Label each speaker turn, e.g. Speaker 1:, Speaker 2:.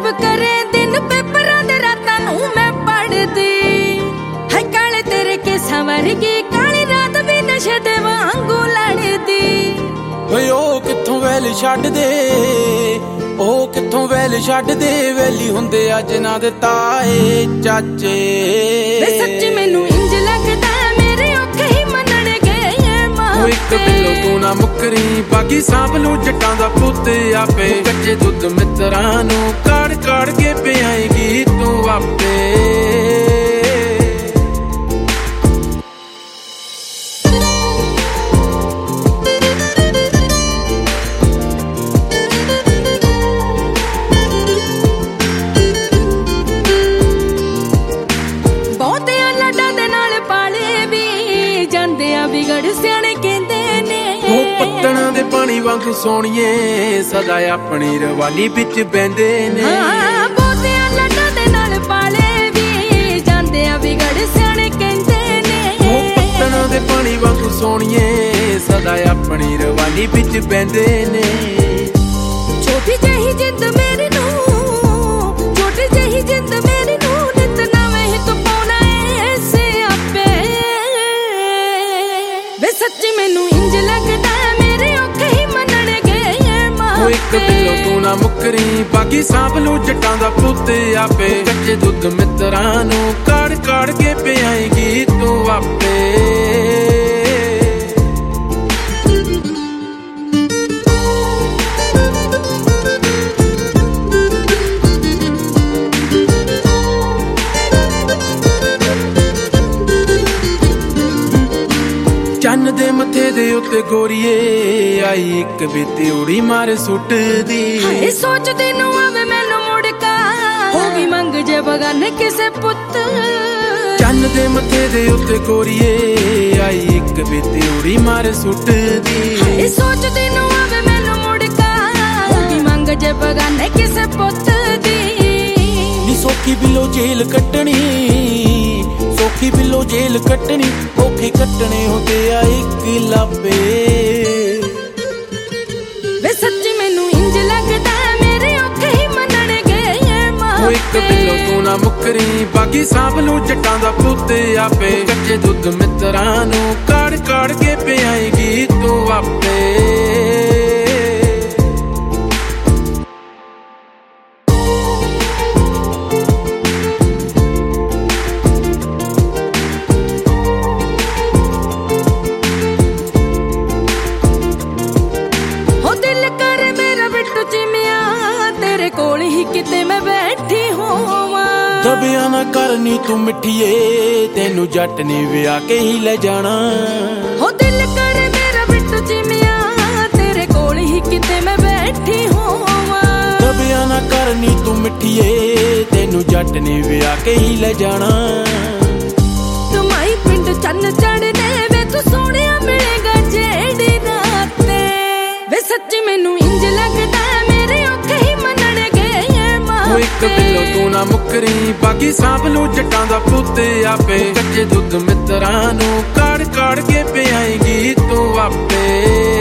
Speaker 1: जब करे दिन पेपरां दे रातां नूं मैं पढ़दी है काले तेरे के संवरगी काली रात भी नशे दे वांगू लड़दी
Speaker 2: ਓਏ ਉਹ ਕਿੱਥੋਂ ਵੈਲ ਛੱਡ ਦੇ ਉਹ ਕਿੱਥੋਂ ਵੈਲ ਛੱਡ ਦੇ ਵੈਲੀ ਹੁੰਦੇ ਅੱਜ ਨਾ ਦੇ ਤਾਏ ਚਾਚੇ
Speaker 1: ਵੇ ਸੱਚੀ ਮੈਨੂੰ ਇੰਜ ਲੱਗਦਾ ਮੇਰੇ ਔਖੇ ਹੀ ਮੰਨਣਗੇ ਮਾਪੇ
Speaker 2: ਇੱਕ ਬਿੱਲੋ ਤੂੰ ਨਾ ਮੁੱਕਰੀ ਬਾਕੀ ਸਾਂਭ ਲੂ ਜੱਟਾਂ ਦਾ ਪੁੱਤ ਆਪੇ ਕੱਚੇ ਦੁੱਧ ਮਿੱਤਰਾਂ ਨੂੰ ਕਾੜ ਕਾੜ ਕੇ ਪਿਆਏਗੀ ਤੂੰ ਆਪੇ ਪੱਤਣਾ ਦੇ ਪਾਣੀ ਵਾਂਗੂ ਸੋਹਣੀਏ ਸਦਾ ਆਪਣੀ ਰਵਾਨੀ ਵਿੱਚ ਬਹਿੰਦੇ ਨੇ
Speaker 1: ਬਹੁਤਿਆਂ ਲੱਡਾਂ ਦੇ ਨਾਲ ਪਾਲੇ ਵੀ ਜਾਂਦੇ ਆ ਵਿਗੜ ਸਿਆਣੇ ਕਹਿੰਦੇ ਨੇ
Speaker 2: ਪੱਤਣਾ ਦੇ ਪਾਣੀ ਵਾਂਗੂ ਸੋਹਣੀਏ ਸਦਾ ਆਪਣੀ ਰਵਾਨੀ ਵਿੱਚ ਬਹਿੰਦੇ ਨੇ
Speaker 1: ਛੋਟੀ ਜਿਹੀ ਜਿੰਦ ਮੇਰੀ ਨੂੰ ਛੋਟੀ ਜਿਹੀ ਜਿੰਦ ਮੇਰੀ ਨੂੰ ਨਿਤ ਨਵੇਂ ਹੀ ਤੂੰ ਪਾਉਣਾ ਏ ਸਿਆਪੇ ਵੇ ਸੱਚੀ ਮੈਨੂੰ ਇੰਜ ਲੱਗਦਾ
Speaker 2: ਇੱਕ ਬਿੱਲੋ ਤੂੰ ਨਾ ਮੁੱਕਰੀ ਬਾਕੀ ਸਾਂਭ ਲੂ ਜੱਟਾਂ ਦਾ ਪੁੱਤ ਆਪੇ ਕੱਚੇ ਦੁੱਧ ਮਿੱਤਰਾਂ ਨੂੰ ਕਾੜ ਕਾੜ ਕੇ ਪਿਆਏਗੀ ਤੂੰ ਆਪੇ ਚੰਨ ਦੇ ਮੱਥੇ ਦੇ ਉੱਤੇ ਗੋਰੀਏ ਆਈ ਇੱਕ ਬੀਤੀ ਉੜੀ ਮਾਰ ਸੁੱਟਦੀ
Speaker 1: ਹਾਏ ਸੋਚਦੀ ਨੂੰ ਆਵੇ ਮੈਨੂੰ ਮੁੜਕਾ ਹੋ ਗਈ ਮੰਗ ਜੇ ਬਗਾਨੇ ਕਿਸੇ ਪੁੱਤ
Speaker 2: ਚੰਨ ਦੇ ਮੱਥੇ ਦੇ ਉੱਤੇ ਗੋਰੀਏ ਆਈ ਇੱਕ ਬੀਤੀ ਉੜੀ ਮਾਰ ਸੁੱਟਦੀ
Speaker 1: ਹਾਏ ਸੋਚਦੀ ਨੂੰ ਆਵੇ ਮੈਨੂੰ ਮੁੜਕਾ ਹੋ ਗਈ ਮੰਗ ਜੇ ਬਗਾਨੇ ਕਿਸੇ ਪੁੱਤ ਦੀ
Speaker 2: ਨੀ ਸੌਖੀ ਬਿੱਲੋ ਜੇਲ੍ਹ ਕੱਟਣੀ ਸੌਖੀ ਬਿੱਲੋ ਜੇਲ੍ਹ ਕੱਟਣੀ ਔਖੇ ਕੱਟਣੇ ਹੁੰਦੇ ਆ ਇੱਕ ਲਾਪੇ
Speaker 1: ਵੇ ਸੱਚੀ ਮੈਨੂੰ ਇੰਜ ਲੱਗਦਾ ਮੇਰੇ ਔਖੇ ਹੀ ਮੰਨਣਗੇ ਮਾਪੇ
Speaker 2: ਇੱਕ ਬਿੱਲੋ ਤੂੰ ਨਾ ਮੁੱਕਰੀ ਬਾਕੀ ਸਾਂਭ ਲੂ ਜੱਟਾਂ ਦਾ ਪੁੱਤ ਆਪੇ ਕੱਚੇ ਦੁੱਧ ਮਿੱਤਰਾਂ ਨੂੰ ਕਾੜ ਕਾੜ ਕੇ ਪਿਆਏਗੀ ਤੂੰ ਆਪੇ
Speaker 1: ਕੋਲ ਹੀ ਕਿਤੇ ਮੈਂ ਬੈਠੀ ਹੋਵਾਂ
Speaker 2: ਦਬਿਆ ਨਾ ਕਰਨੀ ਤੂੰ ਮਿੱਠੀਏ ਤੈਨੂੰ ਜੱਟ ਨੇ ਵਿਆਹ ਕੇ ਹੀ ਲੈ ਜਾਣਾ
Speaker 1: ਹੋ ਦਿਲ ਕਰੇ ਮੇਰਾ ਬਿੱਟੂ ਚਿਮਿਆ ਤੇਰੇ ਕੋਲ ਹੀ ਕਿਤੇ ਮੈਂ ਬੈਠੀ ਹੋਵਾਂ
Speaker 2: ਦਬਿਆ ਨਾ ਕਰਨੀ ਤੂੰ ਮਿੱਠੀਏ ਤੈਨੂੰ ਜੱਟ ਨੇ ਵਿਆਹ ਕੇ ਹੀ ਲੈ ਜਾਣਾ
Speaker 1: ਤੁਮਾਈ ਪਿੰਡ ਚੰਨ ਚੜਨੇ ਵੇ ਤੂੰ ਸੋਹਣਿਆ ਮਿਲੇਗਾ ਜਿਹੜੀ ਰਾਤ ਤੇ ਵੇ ਸੱਚੀ ਮੈਨੂੰ ਇੰਜ ਲੱਗਦਾ ਮੇਰੇ ਔਖੇ ਹੀ
Speaker 2: ਇੱਕ ਬਿੱਲੋ ਤੂੰ ਨਾ ਮੁੱਕਰੀ ਬਾਕੀ ਸਾਂਭ ਲੂ ਜੱਟਾਂ ਦਾ ਪੁੱਤ ਆਪੇ ਕੱਚੇ ਦੁੱਧ ਮਿੱਤਰਾਂ ਨੂੰ ਕਾੜ ਕਾੜ ਕੇ ਪਿਆਏਗੀ ਤੂੰ ਆਪੇ